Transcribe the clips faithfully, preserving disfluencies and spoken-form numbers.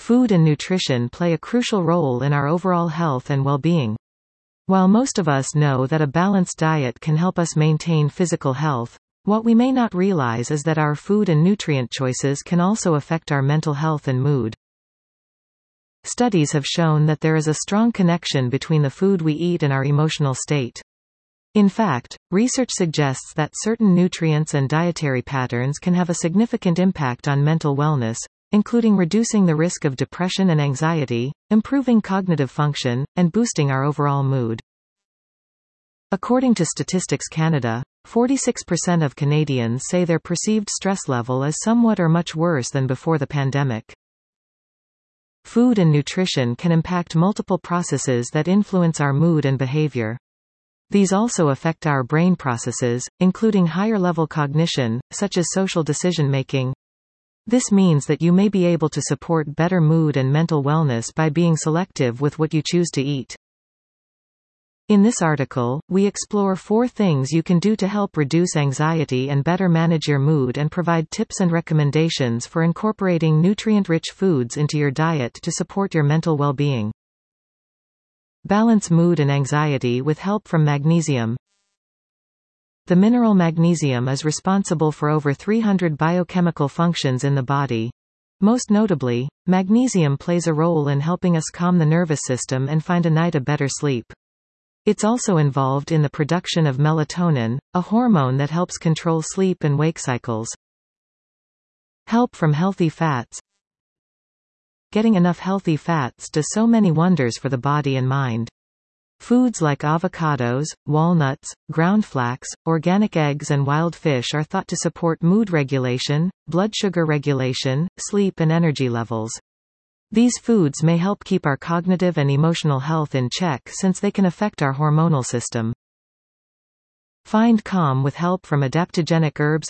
Food and nutrition play a crucial role in our overall health and well-being. While most of us know that a balanced diet can help us maintain physical health, what we may not realize is that our food and nutrient choices can also affect our mental health and mood. Studies have shown that there is a strong connection between the food we eat and our emotional state. In fact, research suggests that certain nutrients and dietary patterns can have a significant impact on mental wellness, including reducing the risk of depression and anxiety, improving cognitive function, and boosting our overall mood. According to Statistics Canada, forty-six percent of Canadians say their perceived stress level is somewhat or much worse than before the pandemic. Food and nutrition can impact multiple processes that influence our mood and behavior. These also affect our brain processes, including higher-level cognition, such as social decision-making. This means that you may be able to support better mood and mental wellness by being selective with what you choose to eat. In this article, we explore four things you can do to help reduce anxiety and better manage your mood and provide tips and recommendations for incorporating nutrient-rich foods into your diet to support your mental well-being. Balance mood and anxiety with help from magnesium. The mineral magnesium is responsible for over three hundred biochemical functions in the body. Most notably, magnesium plays a role in helping us calm the nervous system and find a night of better sleep. It's also involved in the production of melatonin, a hormone that helps control sleep and wake cycles. Help from healthy fats. Getting enough healthy fats does so many wonders for the body and mind. Foods like avocados, walnuts, ground flax, organic eggs and wild fish are thought to support mood regulation, blood sugar regulation, sleep and energy levels. These foods may help keep our cognitive and emotional health in check since they can affect our hormonal system. Find calm with help from adaptogenic herbs.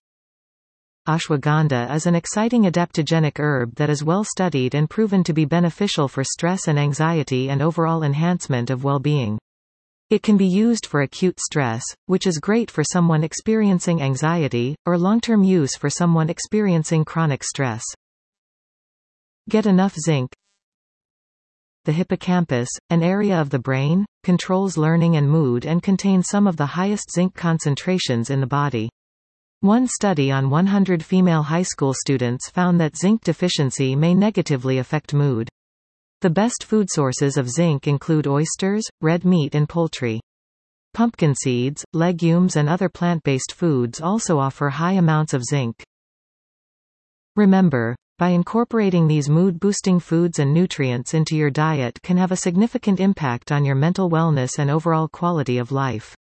Ashwagandha is an exciting adaptogenic herb that is well studied and proven to be beneficial for stress and anxiety and overall enhancement of well-being. It can be used for acute stress, which is great for someone experiencing anxiety, or long-term use for someone experiencing chronic stress. Get enough zinc. The hippocampus, an area of the brain, controls learning and mood and contains some of the highest zinc concentrations in the body. One study on one hundred female high school students found that zinc deficiency may negatively affect mood. The best food sources of zinc include oysters, red meat and poultry. Pumpkin seeds, legumes and other plant-based foods also offer high amounts of zinc. Remember, by incorporating these mood-boosting foods and nutrients into your diet can have a significant impact on your mental wellness and overall quality of life.